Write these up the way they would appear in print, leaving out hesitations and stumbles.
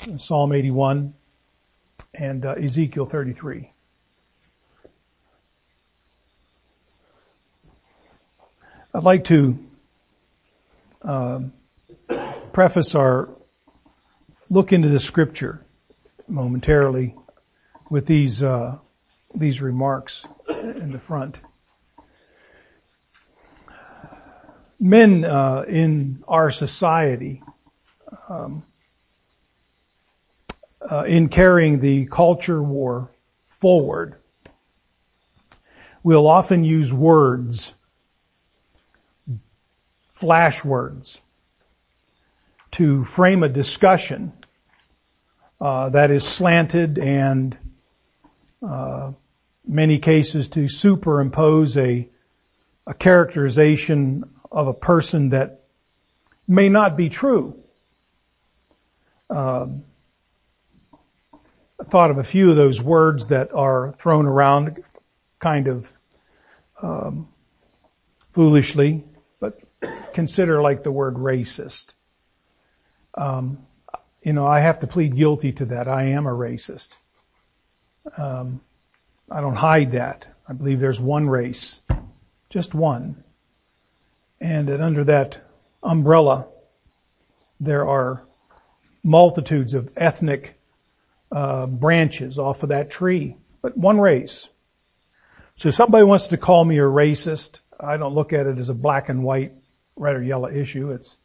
Psalm 81 and Ezekiel 33. I'd like to preface our look into the scripture momentarily with these remarks in the front. Men in our society, in carrying the culture war forward, will often use words, flash words, to frame a discussion that is slanted and many cases to superimpose a characterization of a person that may not be true. I thought of a few of those words that are thrown around kind of foolishly, but consider like the word racist. I have to plead guilty to that. I am a racist. I don't hide that. I believe there's one race, just one. And that under that umbrella, there are multitudes of ethnic branches off of that tree, but one race. So if somebody wants to call me a racist, I don't look at it as a black and white, red or yellow issue. It's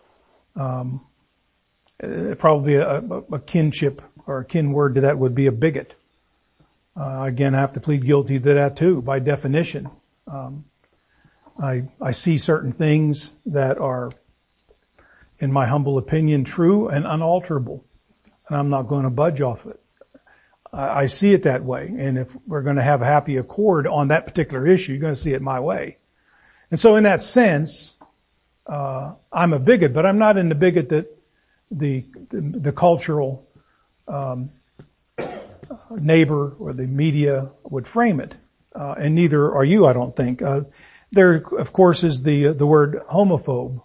probably a kinship or a kin word to that would be a bigot. Again, I have to plead guilty to that too, by definition. I see certain things that are, in my humble opinion, true and unalterable, and I'm not going to budge off it. I see it that way, and if we're going to have a happy accord on that particular issue, you're going to see it my way. And so in that sense, I'm a bigot, but I'm not in the bigot that the cultural neighbor or the media would frame it, and neither are you, I don't think. There, of course, is the word homophobe.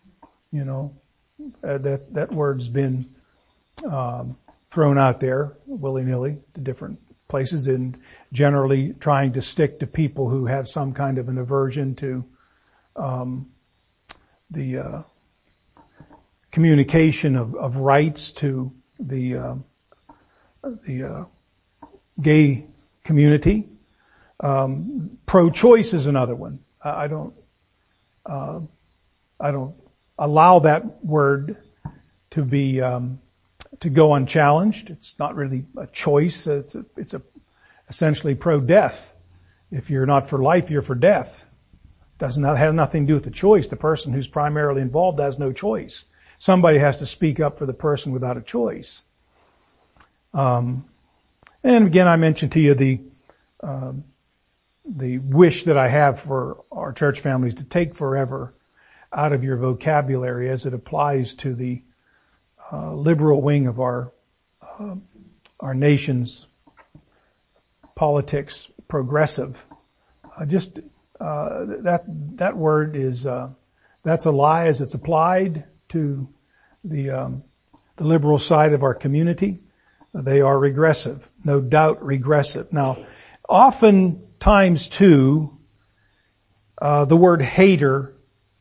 That word's been thrown out there willy-nilly to different places, and generally trying to stick to people who have some kind of an aversion to the communication of rights to the gay community. Pro-choice is another one. I don't allow that word to be to go unchallenged. It's not really a choice. It's essentially pro-death. If you're not for life, you're for death. Have nothing to do with the choice. The person who's primarily involved has no choice. Somebody has to speak up for the person without a choice. And again, I mentioned to you the wish that I have for our church families to take forever out of your vocabulary as it applies to the liberal wing of our nation's politics, progressive. That word is that's a lie as it's applied to the liberal side of our community. They are regressive, no doubt regressive. Now, oftentimes too, the word hater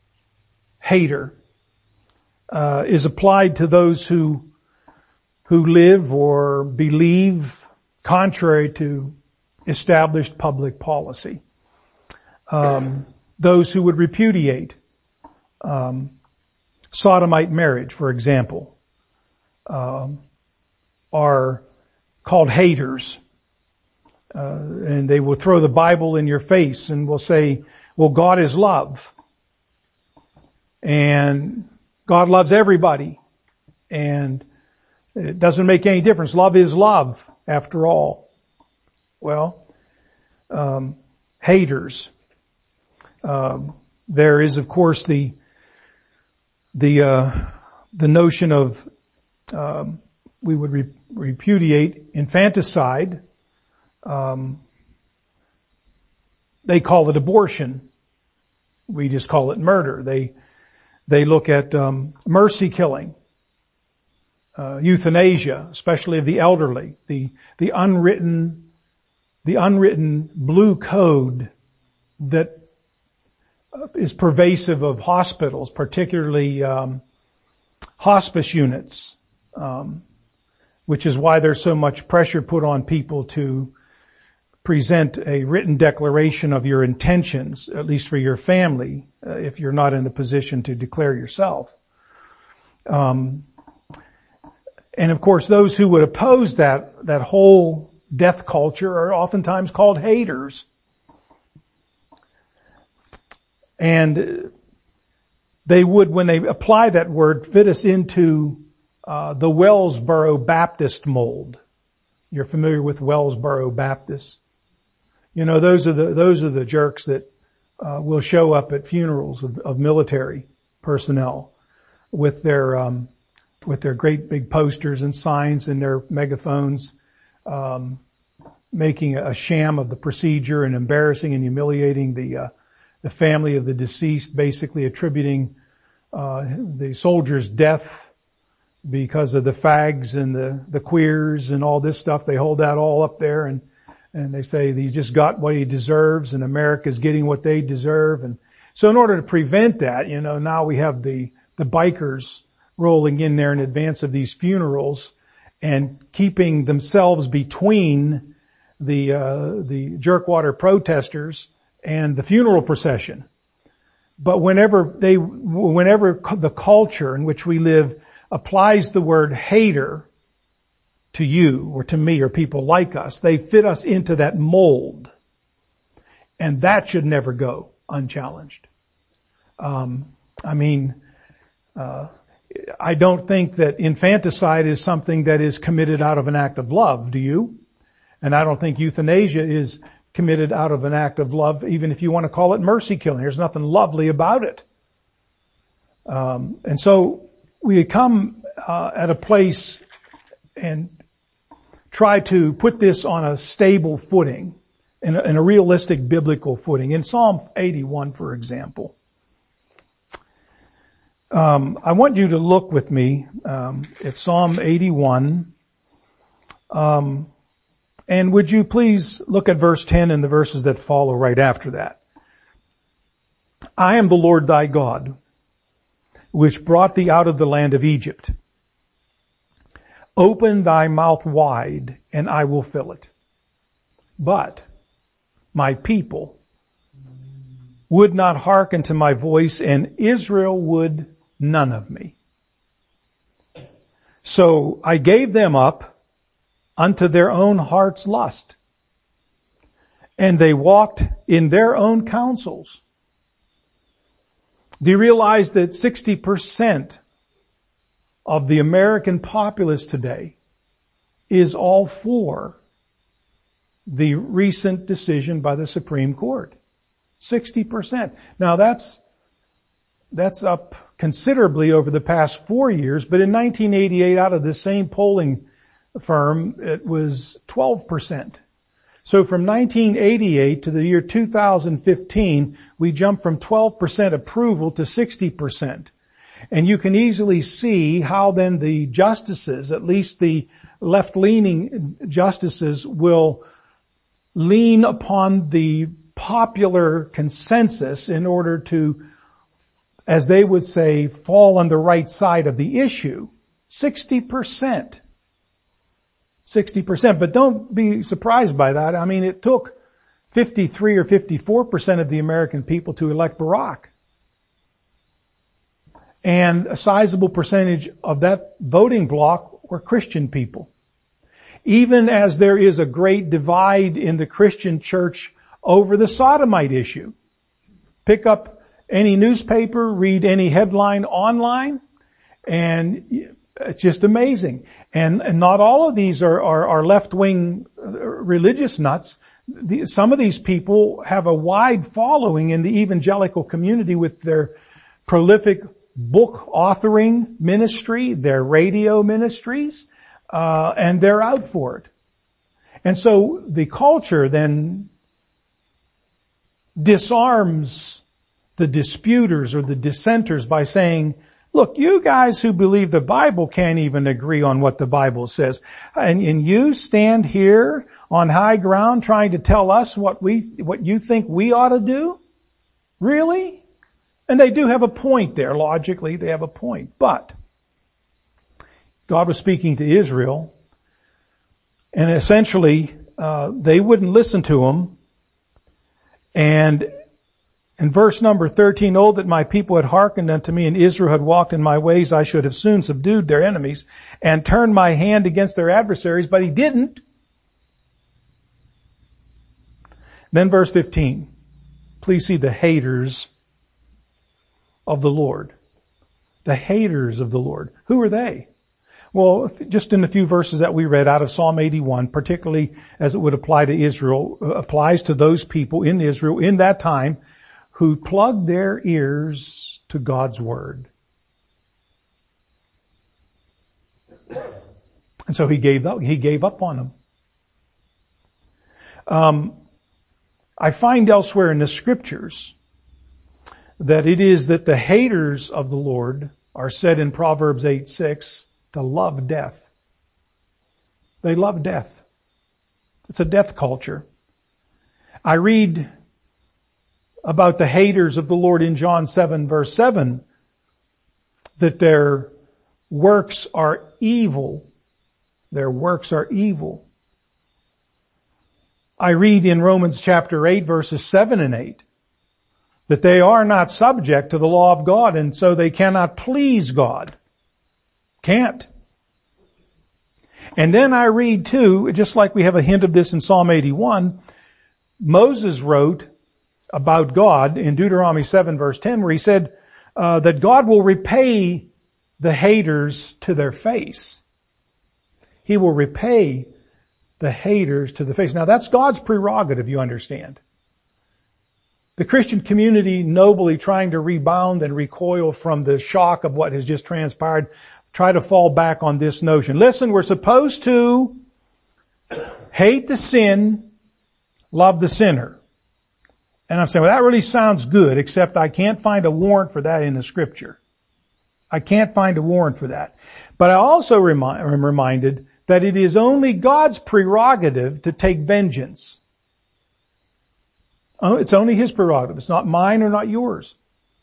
is applied to those who live or believe contrary to established public policy. Those who would repudiate sodomite marriage, for example, are called haters. And they will throw the Bible in your face and will say, well, God is love. And God loves everybody. And it doesn't make any difference. Love is love, after all. Well, haters. There is, of course, the notion of, we would repudiate infanticide. They call it abortion. We just call it murder. They look at mercy killing. euthanasia, especially of the elderly, the unwritten blue code that is pervasive of hospitals, particularly hospice units, which is why there's so much pressure put on people to present a written declaration of your intentions, at least for your family, if you're not in a position to declare yourself. And of course, those who would oppose that whole death culture are oftentimes called haters. And they would, when they apply that word, fit us into the Wellsboro Baptist mold. You're familiar with Wellsboro Baptist? You know, those are the jerks that will show up at funerals of military personnel with their great big posters and signs and their megaphones, making a sham of the procedure and embarrassing and humiliating the family of the deceased, basically attributing the soldier's death because of the fags and the queers and all this stuff. They hold that all up there and they say he just got what he deserves and America's getting what they deserve. And so in order to prevent that, you know, now we have the bikers rolling in there in advance of these funerals and keeping themselves between the jerkwater protesters and the funeral procession. But whenever the culture in which we live applies the word hater to you or to me or people like us, they fit us into that mold. And that should never go unchallenged. I don't think that infanticide is something that is committed out of an act of love, do you? And I don't think euthanasia is committed out of an act of love, even if you want to call it mercy killing. There's nothing lovely about it. And so we come at a place and try to put this on a stable footing, in a realistic biblical footing. In Psalm 81, for example, I want you to look with me at Psalm 81. And would you please look at verse 10 and the verses that follow right after that. I am the Lord thy God, which brought thee out of the land of Egypt. Open thy mouth wide, and I will fill it. But my people would not hearken to my voice, and Israel would none of me. So I gave them up unto their own heart's lust, and they walked in their own counsels. Do you realize that 60% of the American populace today is all for the recent decision by the Supreme Court? 60%. Now that's up considerably over the past 4 years, but in 1988, out of the same polling firm, it was 12%. So from 1988 to the year 2015, we jumped from 12% approval to 60%. And you can easily see how then the justices, at least the left-leaning justices, will lean upon the popular consensus in order to, as they would say, fall on the right side of the issue. 60%. 60%. But don't be surprised by that. I mean, it took 53 or 54% of the American people to elect Barack. And a sizable percentage of that voting bloc were Christian people. Even as there is a great divide in the Christian church over the sodomite issue. Pick up any newspaper, read any headline online, and it's just amazing. And not all of these are left-wing religious nuts. Some of these people have a wide following in the evangelical community with their prolific book authoring ministry, their radio ministries, and they're out for it. And so the culture then disarms the disputers or the dissenters by saying, Look, you guys who believe the Bible can't even agree on what the Bible says. And you stand here on high ground trying to tell us what you think we ought to do? Really? And they do have a point there. Logically, they have a point. But God was speaking to Israel, and essentially, they wouldn't listen to him. And in verse number 13, "Oh, that my people had hearkened unto me, and Israel had walked in my ways, I should have soon subdued their enemies and turned my hand against their adversaries," but he didn't. Then verse 15, please see the haters of the Lord. The haters of the Lord. Who are they? Well, just in the few verses that we read out of Psalm 81, particularly as it would apply to Israel, applies to those people in Israel in that time who plugged their ears to God's word. And so he gave up on them. I find elsewhere in the scriptures that it is that the haters of the Lord are said in Proverbs 8:6 to love death. They love death. It's a death culture. I read about the haters of the Lord in John 7 verse 7 that their works are evil. Their works are evil. I read in Romans chapter 8 verses 7 and 8 that they are not subject to the law of God, and so they cannot please God. Can't. And then I read too, just like we have a hint of this in Psalm 81, Moses wrote about God in Deuteronomy 7 verse 10 where he said that God will repay the haters to their face. He will repay the haters to the face. Now that's God's prerogative, you understand. The Christian community, nobly trying to rebound and recoil from the shock of what has just transpired, try to fall back on this notion. Listen, we're supposed to hate the sin, love the sinner. And I'm saying, well, that really sounds good, except I can't find a warrant for that in the scripture. I can't find a warrant for that. But I also am reminded that it is only God's prerogative to take vengeance. Oh, it's only His prerogative. It's not mine or not yours.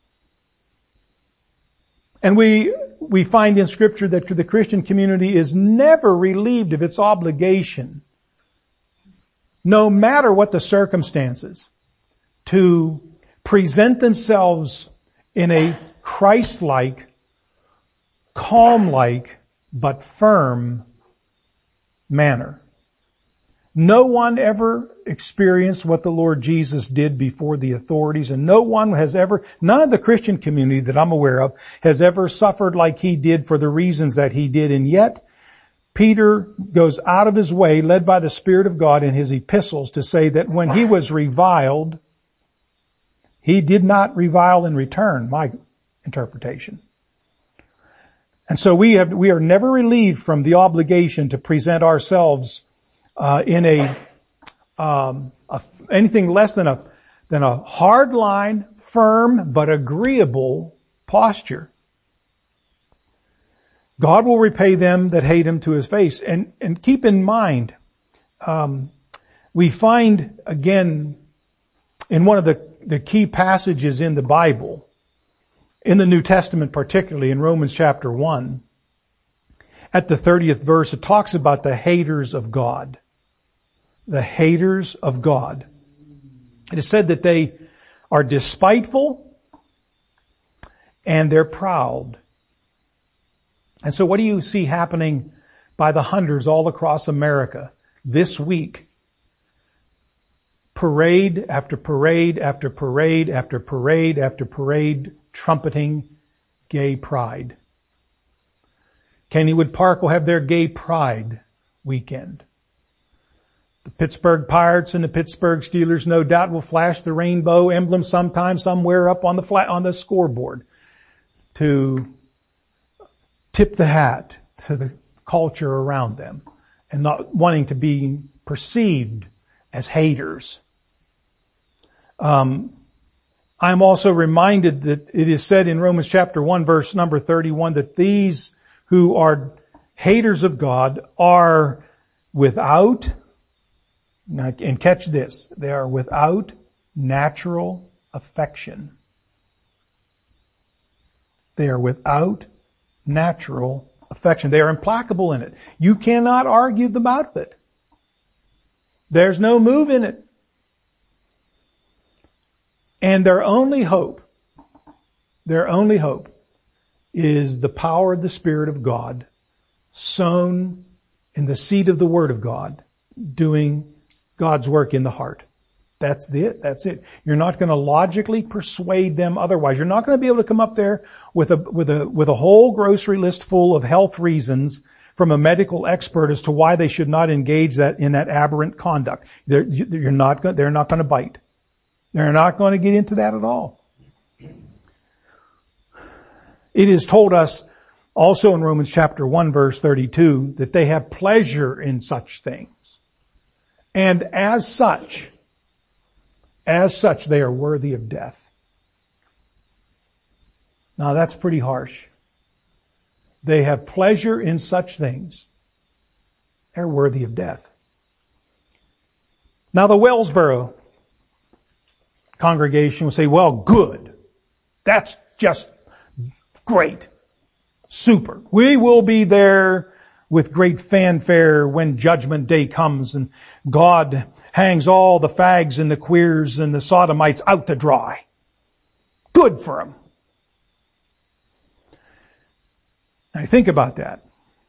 And we find in scripture that the Christian community is never relieved of its obligation, no matter what the circumstances, to present themselves in a Christ-like, calm-like, but firm manner. No one ever experienced what the Lord Jesus did before the authorities, and none of the Christian community that I'm aware of has ever suffered like he did for the reasons that he did. And yet, Peter goes out of his way, led by the Spirit of God in his epistles, to say that when he was reviled, he did not revile in return, my interpretation. And so we are never relieved from the obligation to present ourselves in anything less than a hard line, firm but agreeable posture. God will repay them that hate Him to His face. And keep in mind, we find again in one of the key passages in the Bible, in the New Testament particularly, in Romans chapter 1, at the 30th verse, it talks about the haters of God. The haters of God. It is said that they are despiteful and they're proud. And so what do you see happening by the hundreds all across America this week? Parade after parade after parade after parade after parade, trumpeting gay pride. Kennywood Park will have their gay pride weekend. The Pittsburgh Pirates and the Pittsburgh Steelers no doubt will flash the rainbow emblem sometime, somewhere up on the scoreboard to tip the hat to the culture around them and not wanting to be perceived as haters. I'm also reminded that it is said in Romans chapter 1 verse number 31 that these who are haters of God are without, and catch this, they are without natural affection. They are without natural affection. They are implacable in it. You cannot argue about it. There's no move in it. And their only hope is the power of the Spirit of God sown in the seed of the Word of God, doing God's work in the heart. That's it. You're not going to logically persuade them otherwise. You're not going to be able to come up there with a whole grocery list full of health reasons from a medical expert as to why they should not engage in that aberrant conduct. They're not going to bite. They're not going to get into that at all. It is told us also in Romans chapter 1 verse 32 that they have pleasure in such things. And as such, they are worthy of death. Now that's pretty harsh. They have pleasure in such things. They're worthy of death. Now the Wellsboro congregation will say, well, good. That's just great. Super. We will be there with great fanfare when Judgment Day comes and God hangs all the fags and the queers and the sodomites out to dry. Good for them. Now think about that.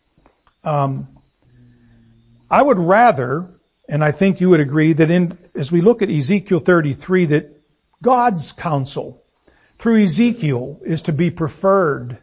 I would rather, and I think you would agree, that as we look at Ezekiel 33, that God's counsel through Ezekiel is to be preferred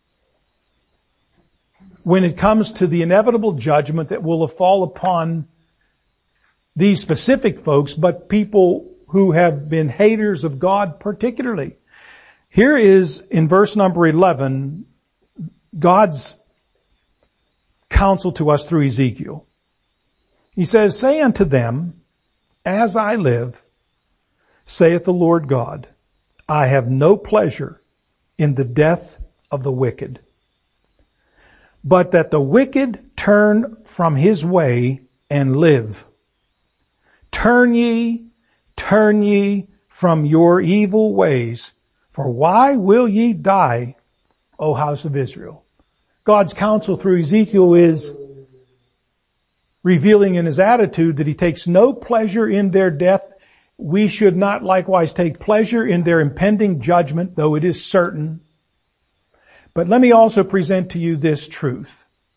when it comes to the inevitable judgment that will fall upon these specific folks, but people who have been haters of God particularly. Here is, in verse number 11, God's counsel to us through Ezekiel. He says, say unto them, as I live, saith the Lord God, I have no pleasure in the death of the wicked, but that the wicked turn from his way and live. Turn ye from your evil ways, for why will ye die, O house of Israel? God's counsel through Ezekiel is revealing in his attitude that he takes no pleasure in their death. We should not likewise take pleasure in their impending judgment, though it is certain. But let me also present to you this truth.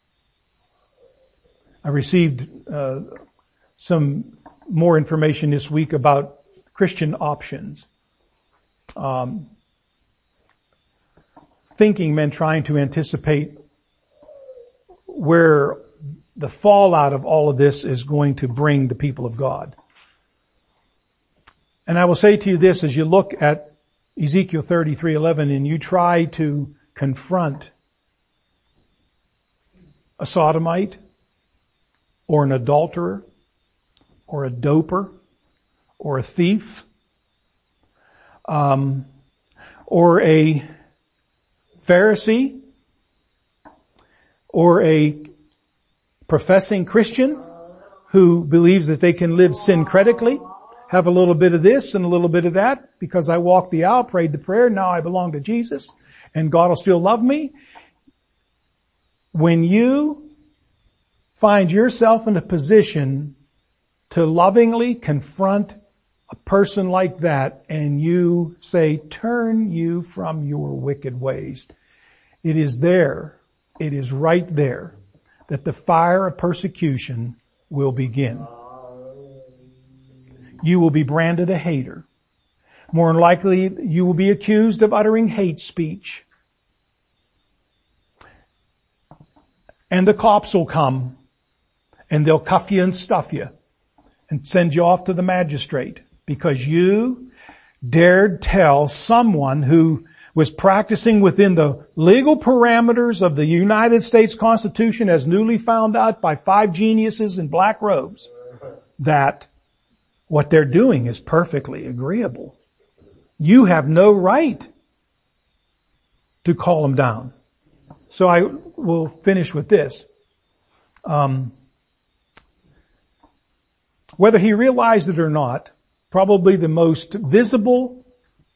I received some more information this week about Christian options. Thinking men trying to anticipate where the fallout of all of this is going to bring the people of God. And I will say to you this, as you look at Ezekiel 33:11 and you try to confront a sodomite or an adulterer or a doper or a thief or a Pharisee or a professing Christian who believes that they can live syncretically, have a little bit of this and a little bit of that, because I walked the aisle, prayed the prayer, now I belong to Jesus, and God will still love me. When you find yourself in a position to lovingly confront a person like that and you say, turn you from your wicked ways, it is right there that the fire of persecution will begin. You will be branded a hater. More than likely, you will be accused of uttering hate speech. And the cops will come and they'll cuff you and stuff you and send you off to the magistrate because you dared tell someone who was practicing within the legal parameters of the United States Constitution as newly found out by 5 geniuses in black robes that what they're doing is perfectly agreeable. You have no right to call him down. So I will finish with this. Whether he realized it or not, probably the most visible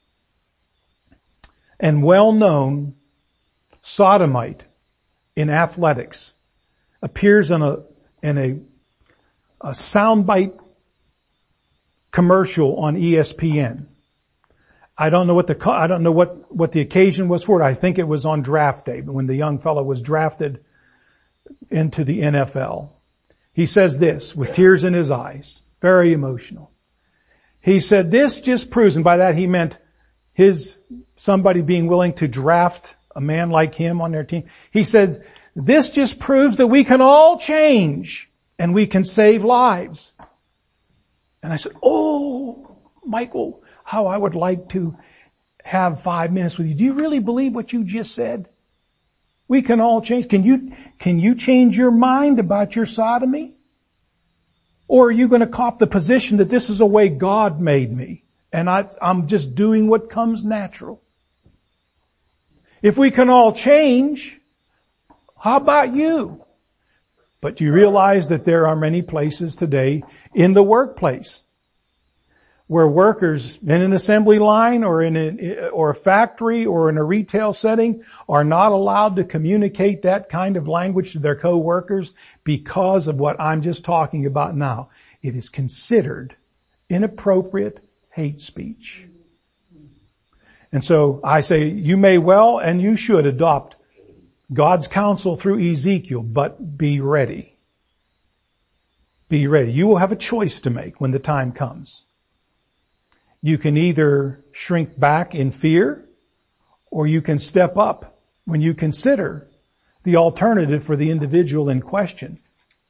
and well-known sodomite in athletics appears in a soundbite commercial on ESPN. I don't know what the occasion was for it. I think it was on draft day, when the young fellow was drafted into the NFL. He says this with tears in his eyes, very emotional. He said, this just proves, and by that he meant somebody being willing to draft a man like him on their team. He said, this just proves that we can all change and we can save lives. And I said, oh, Michael, how I would like to have 5 minutes with you. Do you really believe what you just said? We can all change. Can you change your mind about your sodomy? Or are you going to cop the position that this is the way God made me and I'm just doing what comes natural? If we can all change, how about you? But do you realize that there are many places today in the workplace where workers in an assembly line or or a factory or in a retail setting are not allowed to communicate that kind of language to their co-workers because of what I'm just talking about now. It is considered inappropriate hate speech. And so I say you may well and you should adopt God's counsel through Ezekiel, but be ready. Be ready. You will have a choice to make when the time comes. You can either shrink back in fear, or you can step up when you consider the alternative for the individual in question.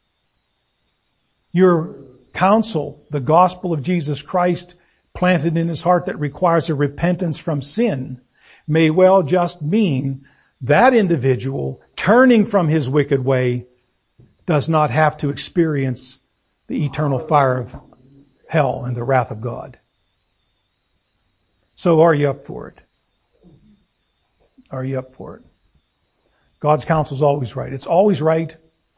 Your counsel, the gospel of Jesus Christ planted in his heart that requires a repentance from sin, may well just mean that individual turning from his wicked way does not have to experience the eternal fire of hell and the wrath of God. So are you up for it? Are you up for it? God's counsel is always right. It's always right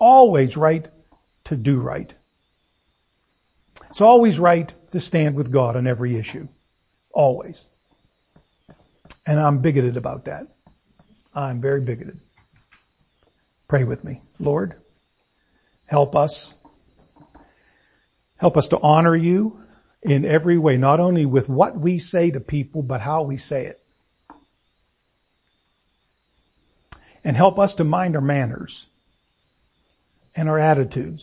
to do right. It's always right to stand with God on every issue. Always. And I'm bigoted about that. I'm very bigoted. Pray with me. Lord, help us. Help us to honor you in every way, not only with what we say to people, but how we say it. And help us to mind our manners and our attitudes.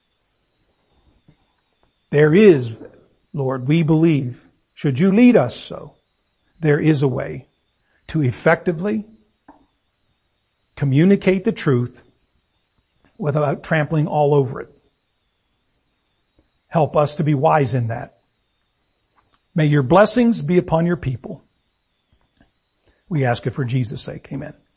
There is, Lord, we believe, should you lead us so, there is a way to effectively communicate the truth without trampling all over it. Help us to be wise in that. May your blessings be upon your people. We ask it for Jesus' sake. Amen.